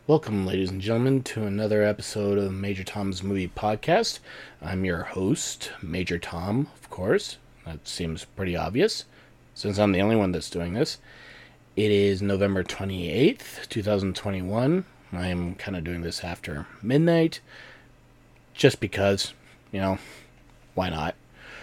Welcome, ladies and gentlemen, to another episode of Major Tom's Movie Podcast. I'm your host, Major Tom, of course. That seems pretty obvious, since I'm the only one that's doing this. It is November 28th, 2021. I am kind of doing this after midnight, just because, why not?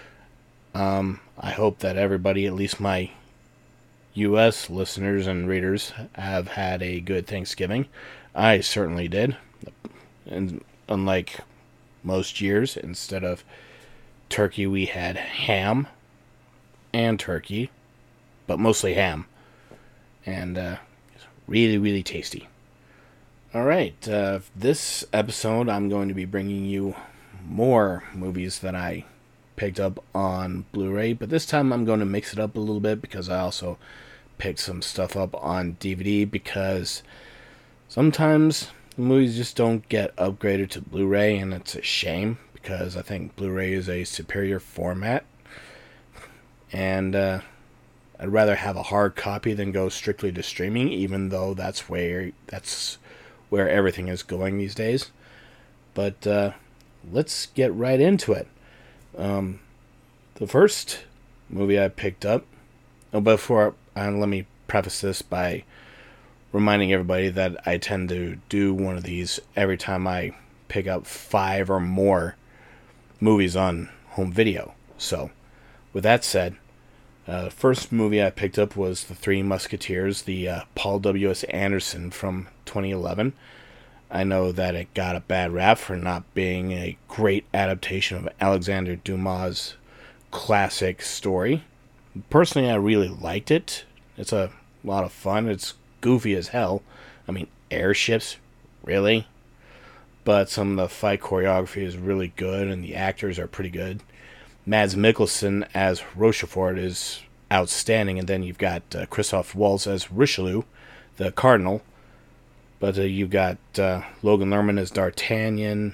I hope that everybody, at least my U.S. listeners and readers, have had a good Thanksgiving. I certainly did. And unlike most years, instead of turkey, we had ham and turkey, but mostly ham. And it's really, really tasty. All right, this episode, I'm going to be bringing you more movies that I picked up on Blu-ray, but this time I'm going to mix it up a little bit because I also picked some stuff up on DVD because sometimes movies just don't get upgraded to Blu-ray, and it's a shame because I think Blu-ray is a superior format, and I'd rather have a hard copy than go strictly to streaming, even though that's where everything is going these days. But let's get right into it. The first movie I picked up. Oh, before let me preface this by reminding everybody that I tend to do one of these every time I pick up 5 or more movies on home video. So, with that said, the first movie I picked up was The Three Musketeers, the Paul W.S. Anderson from 2011. I know that it got a bad rap for not being a great adaptation of Alexander Dumas' classic story. Personally, I really liked it. It's a lot of fun. It's goofy as hell. I mean, airships, really? But some of the fight choreography is really good, and the actors are pretty good. Mads Mikkelsen as Rochefort is outstanding, and then you've got Christoph Waltz as Richelieu, the Cardinal. But you've got Logan Lerman as D'Artagnan,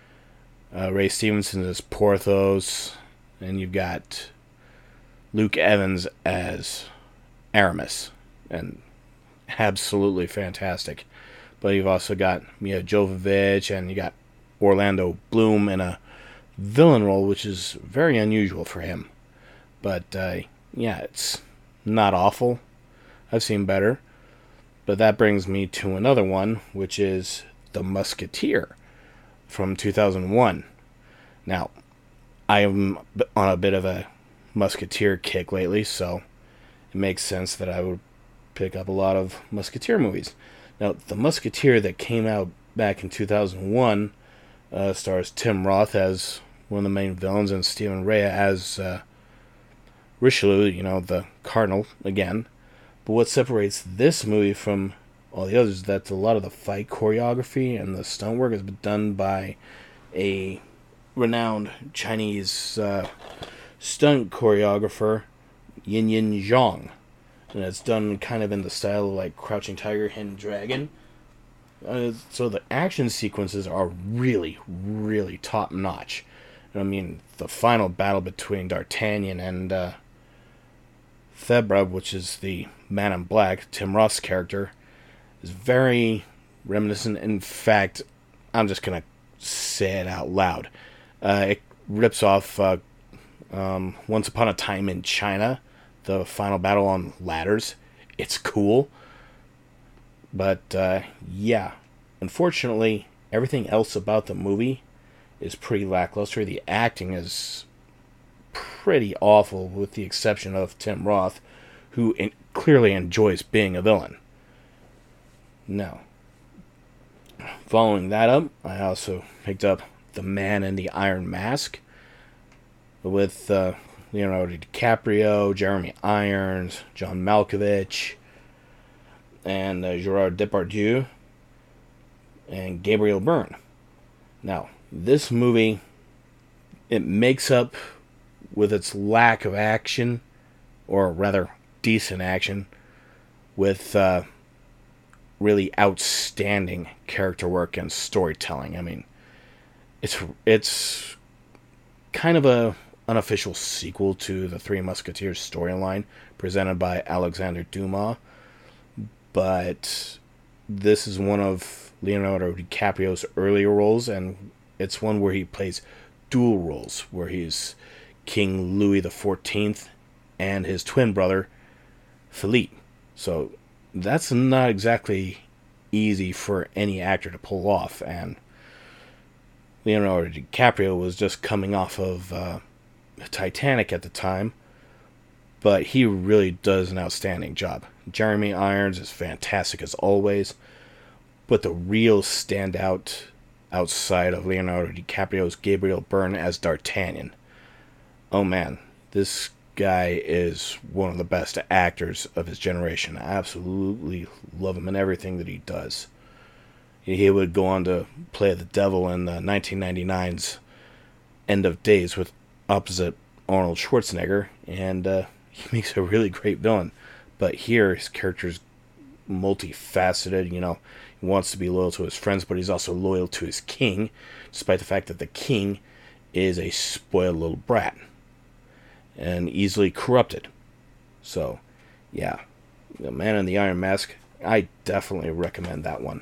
Ray Stevenson as Porthos, and you've got Luke Evans as Aramis, and absolutely fantastic. But you've also got Mia Jovovich, and you got Orlando Bloom in a villain role, which is very unusual for him. But yeah, it's not awful. I've seen better. But that brings me to another one, which is The Musketeer from 2001. Now, I am on a bit of a Musketeer kick lately, so it makes sense that I would pick up a lot of Musketeer movies. Now, The Musketeer that came out back in 2001 stars Tim Roth as one of the main villains and Stephen Rea as Richelieu, the Cardinal, again. But what separates this movie from all the others is that a lot of the fight choreography and the stunt work has been done by a renowned Chinese stunt choreographer, Yin Yin Zhang. And it's done kind of in the style of like Crouching Tiger, Hidden Dragon. So the action sequences are really, really top notch. I mean, the final battle between D'Artagnan and Thebra, which is the Man in Black, Tim Roth's character, is very reminiscent. In fact, I'm just going to say it out loud. It rips off Once Upon a Time in China, the final battle on ladders. It's cool. But, yeah. Unfortunately, everything else about the movie is pretty lackluster. The acting is pretty awful, with the exception of Tim Roth, who clearly enjoys being a villain. Now, following that up, I also picked up The Man in the Iron Mask with Leonardo DiCaprio, Jeremy Irons, John Malkovich, and Gerard Depardieu, and Gabriel Byrne. Now, this movie, it makes up with its lack of action, or rather decent action, with really outstanding character work and storytelling. I mean, it's kind of a unofficial sequel to the Three Musketeers storyline presented by Alexander Dumas, but this is one of Leonardo DiCaprio's earlier roles, and it's one where he plays dual roles, where he's King Louis XIV and his twin brother, Philippe. So that's not exactly easy for any actor to pull off, and Leonardo DiCaprio was just coming off of Titanic at the time, but he really does an outstanding job. Jeremy Irons is fantastic as always, but the real standout outside of Leonardo DiCaprio is Gabriel Byrne as D'Artagnan. Oh man, this guy is one of the best actors of his generation. I absolutely love him in everything that he does. He would go on to play the devil in 1999's End of Days with opposite Arnold Schwarzenegger, and he makes a really great villain. But here, his character's multifaceted. He wants to be loyal to his friends, but he's also loyal to his king, despite the fact that the king is a spoiled little brat and easily corrupted. So, yeah, The Man in the Iron Mask, I definitely recommend that one.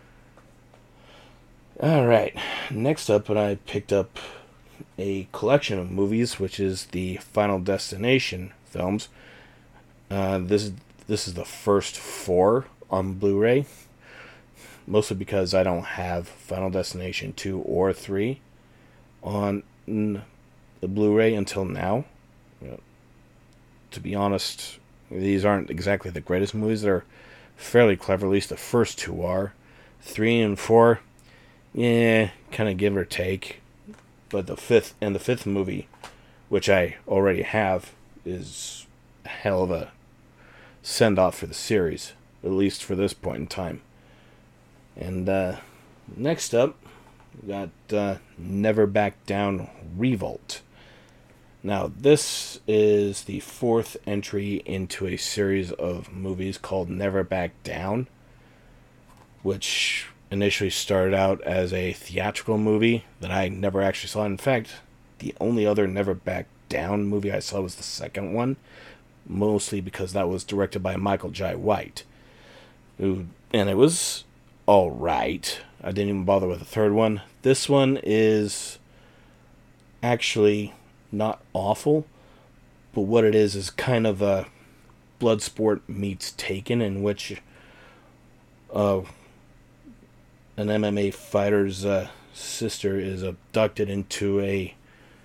Alright, next up, I picked up a collection of movies, which is the Final Destination films. This is the first 4 on Blu-ray, mostly because I don't have Final Destination 2 or 3 on the Blu-ray until now. To be honest, these aren't exactly the greatest movies. They're fairly clever, at least the first 2 are. 3 and 4, yeah, kind of give or take. But the fifth movie, which I already have, is a hell of a send-off for the series, at least for this point in time. And next up, we got Never Back Down Revolt. Now, this is the 4th entry into a series of movies called Never Back Down, which initially started out as a theatrical movie that I never actually saw. In fact, the only other Never Back Down movie I saw was the second one, mostly because that was directed by Michael Jai White. And it was alright. I didn't even bother with the third one. This one is actually not awful, but what it is kind of a Bloodsport meets Taken, in which an MMA fighter's sister is abducted into a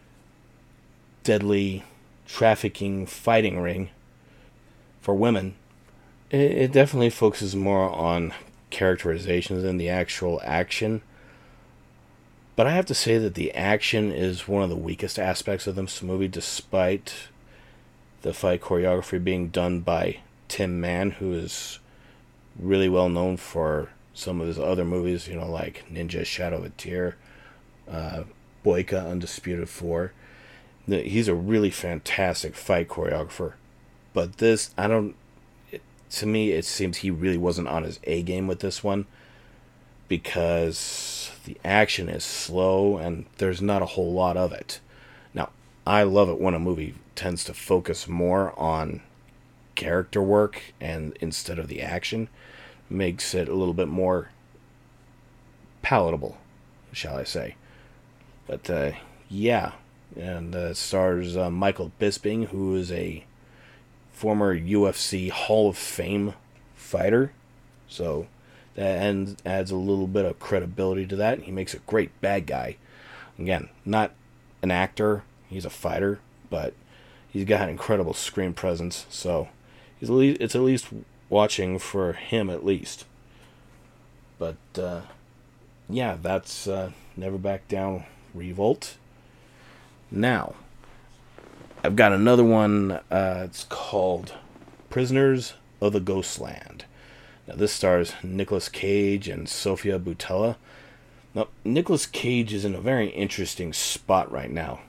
deadly trafficking fighting ring for women. It definitely focuses more on characterizations than the actual action. But I have to say that the action is one of the weakest aspects of this movie, despite the fight choreography being done by Tim Mann, who is really well known for some of his other movies, like Ninja Shadow of a Tear, Boyka Undisputed 4. He's a really fantastic fight choreographer. But this, to me, it seems he really wasn't on his A game with this one, because the action is slow and there's not a whole lot of it. Now, I love it when a movie tends to focus more on character work and instead of the action. Makes it a little bit more palatable, shall I say. But, yeah. And it stars Michael Bisping, who is a former UFC Hall of Fame fighter. So that adds a little bit of credibility to that. He makes a great bad guy. Again, not an actor. He's a fighter. But he's got incredible screen presence. So it's at least watching for him, at least. But, yeah, that's Never Back Down Revolt. Now, I've got another one. It's called Prisoners of the Ghostland. Now, this stars Nicolas Cage and Sofia Boutella. Now, Nicolas Cage is in a very interesting spot right now.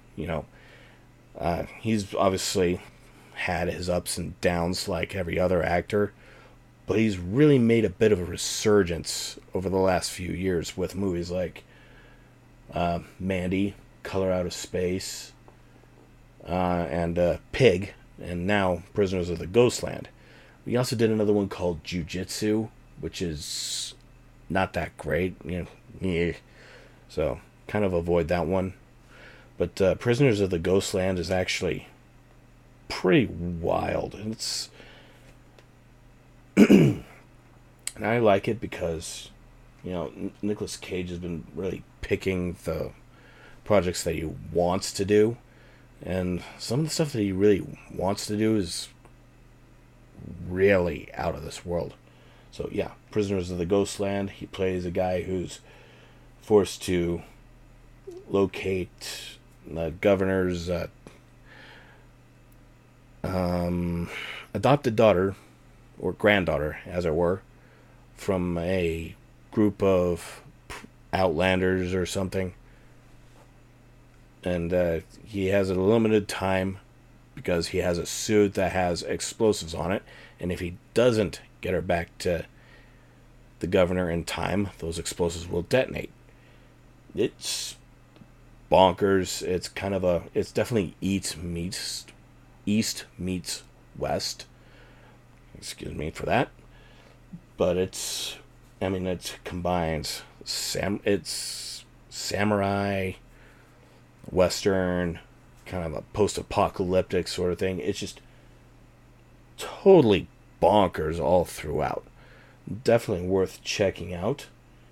He's obviously had his ups and downs like every other actor, but he's really made a bit of a resurgence over the last few years with movies like Mandy, Color Out of Space, and Pig, and now Prisoners of the Ghostland. We also did another one called Jiu-Jitsu, which is not that great. Yeah. So kind of avoid that one. But Prisoners of the Ghostland is actually pretty wild. And I like it because Nicolas Cage has been really picking the projects that he wants to do, and some of the stuff that he really wants to do is really out of this world. So yeah, Prisoners of the Ghostland. He plays a guy who's forced to locate the governor's adopted daughter, or granddaughter, as it were, from a group of outlanders or something. And he has a limited time because he has a suit that has explosives on it. And if he doesn't get her back to the governor in time, those explosives will detonate. It's bonkers. It's definitely East meets West. Excuse me for that. But it combines it's samurai, Western, kind of a post-apocalyptic sort of thing. It's just totally bonkers all throughout. Definitely worth checking out.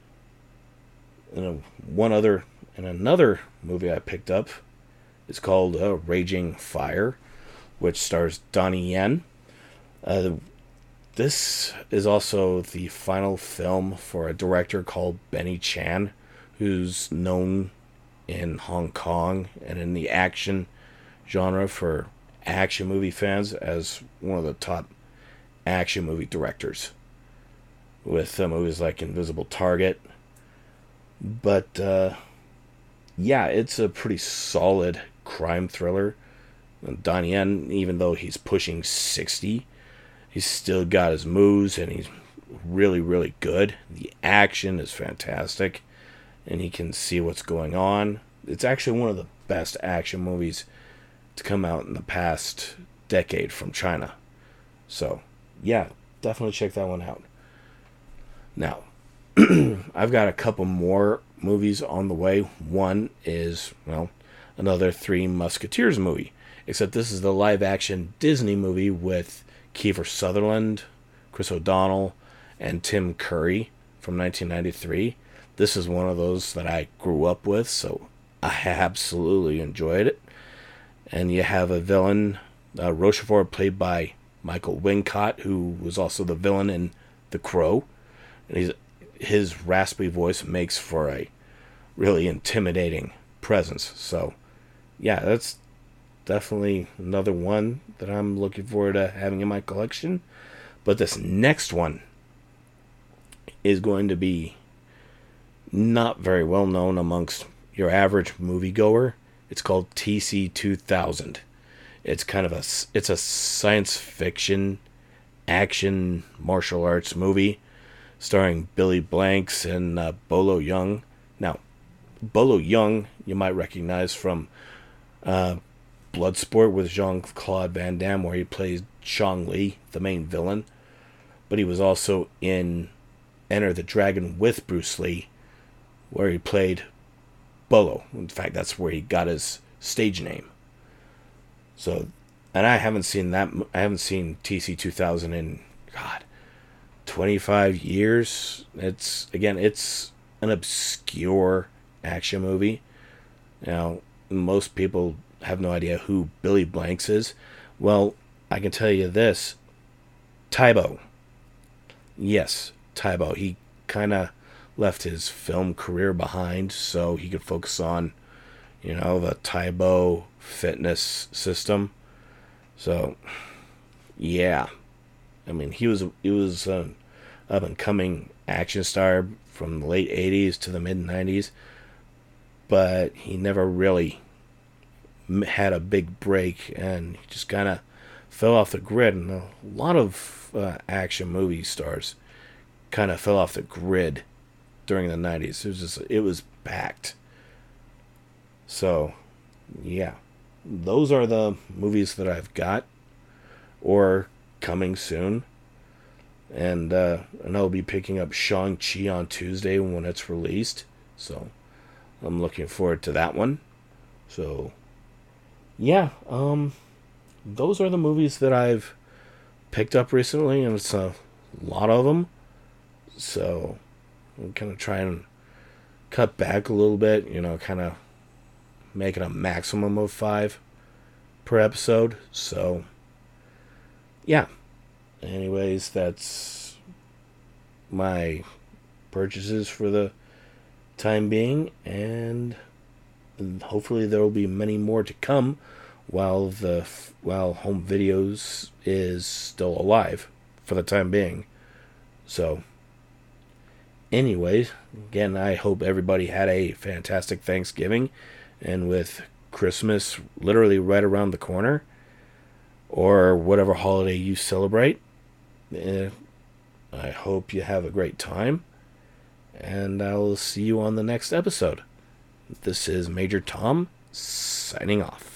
And another movie I picked up is called Raging Fire, which stars Donnie Yen. This is also the final film for a director called Benny Chan, who's known in Hong Kong and in the action genre for action movie fans as one of the top action movie directors, with movies like Invisible Target. But yeah, it's a pretty solid crime thriller. Donnie Yen, even though he's pushing 60, he's still got his moves, and he's really, really good. The action is fantastic, and he can see what's going on. It's actually one of the best action movies to come out in the past decade from China. So, yeah, definitely check that one out. Now, I've got a couple more movies on the way. One is, another Three Musketeers movie. Except this is the live-action Disney movie with Kiefer Sutherland, Chris O'Donnell, and Tim Curry from 1993. This is one of those that I grew up with, so I absolutely enjoyed it. And you have a villain, Rochefort, played by Michael Wincott, who was also the villain in The Crow. And his raspy voice makes for a really intimidating presence. So, yeah, that's definitely another one that I'm looking forward to having in my collection. But this next one is going to be not very well known amongst your average moviegoer. It's called TC-2000. It's a science fiction action martial arts movie starring Billy Blanks and Bolo Yeung. Now, Bolo Yeung you might recognize from Bloodsport with Jean-Claude Van Damme, where he plays Chong Li, the main villain. But he was also in Enter the Dragon with Bruce Lee, where he played Bolo. In fact, that's where he got his stage name. So, and I haven't seen TC-2000 in, 25 years. It's an obscure action movie. Now, most people have no idea who Billy Blanks is. Well, I can tell you this. Tae Bo. Yes, Tae Bo. He kind of left his film career behind so he could focus on, the Tae Bo fitness system. So, yeah. I mean, he was an up-and-coming action star from the late 80s to the mid-90s, but he never really had a big break, and he just kind of fell off the grid. And a lot of action movie stars kind of fell off the grid during the 90s. It was packed. So, yeah. Those are the movies that I've got or coming soon. And I'll be picking up Shang-Chi on Tuesday when it's released. So I'm looking forward to that one. So yeah, those are the movies that I've picked up recently, and it's a lot of them. So I'm kind of trying to cut back a little bit, kind of make it a maximum of 5 per episode. So yeah. Anyways, that's my purchases for the time being, and hopefully there will be many more to come while home videos is still alive for the time being. So anyways, again, I hope everybody had a fantastic Thanksgiving, and with Christmas literally right around the corner, or whatever holiday you celebrate, I hope you have a great time, and I'll see you on the next episode. This is Major Tom, signing off.